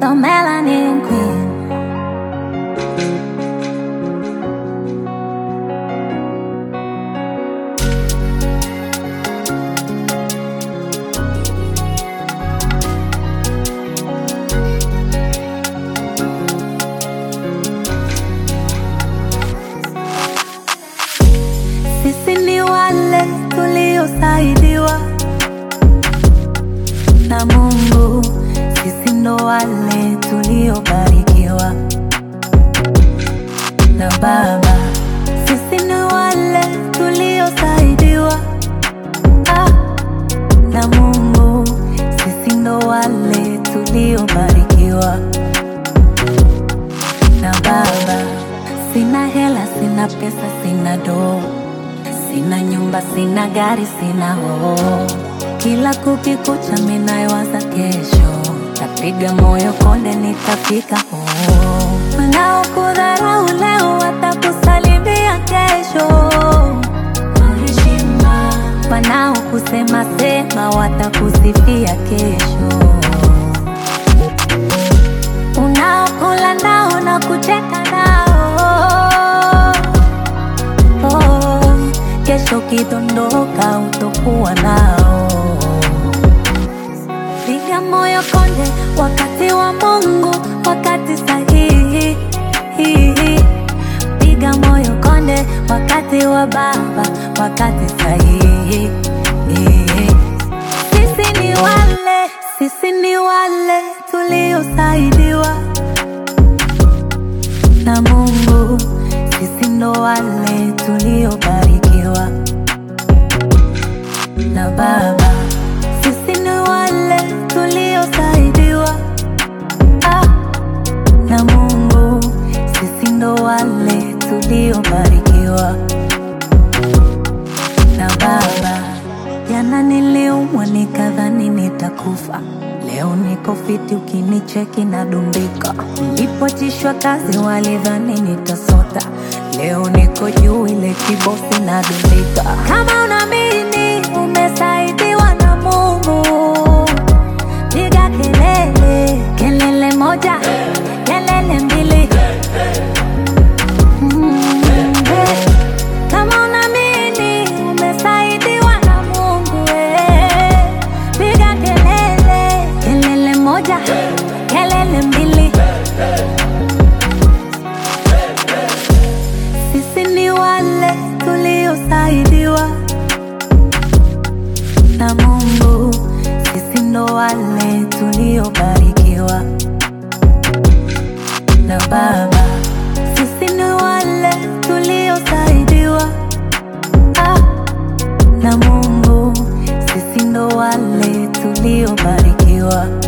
the melanin queen. Sisi ni wale tuliosaidiwa na Mungu. Sisi ndo wale tuliobarikiwa na Baba. Sisi ni wale tuliosaidiwa na Mungu. Sisi ndo wale tuliobarikiwa na Baba. Sina hela, sina pesa, sina doo, sina nyumba, sina gari, sina hoo. Kila kukikucha minayowaza kesho, tapiga moyo konde nitafika hoo. Wanaokudharau leo watakusalimia kesho kwa heshima. Wanaokusema sema watakusifia kesho. Unaokula nao na kucheka nao, kesho kidondoka utokuwa nao. Piga moyo konde, wakati wa Mungu, wakati sahihi. Piga moyo konde, wakati wa Baba, wakati sahihi. Sisi ni wale tuliosaidiwa na Mungu. Sisi ndo wale tuliobarikiwa na Baba. Sisi ni wale tuliosaidiwa na Mungu. Sisi ndo wale tuliobarikiwa na Baba. Jana niliumwa nikadhani nitakufa, leo niko fiti, ukinicheki nadumbika. Nilipojishwa kazi walidhani nitasota, leo niko juu ile kibosi nadumbika. Kama unaamini umesaidiwa na Mungu, piga kelele, kelele moja, kelele mbili. Kama unaamini umesaidiwa na Mungu, piga kelele, kelele moja, kelele mbili. Sisi ni wale tuliosaidiwa na Mungu. Sisi ndo wale tuliobarikiwa na Baba. Sisi ni wale tuliosaidiwa na Mungu. Sisi ndo wale tuliobarikiwa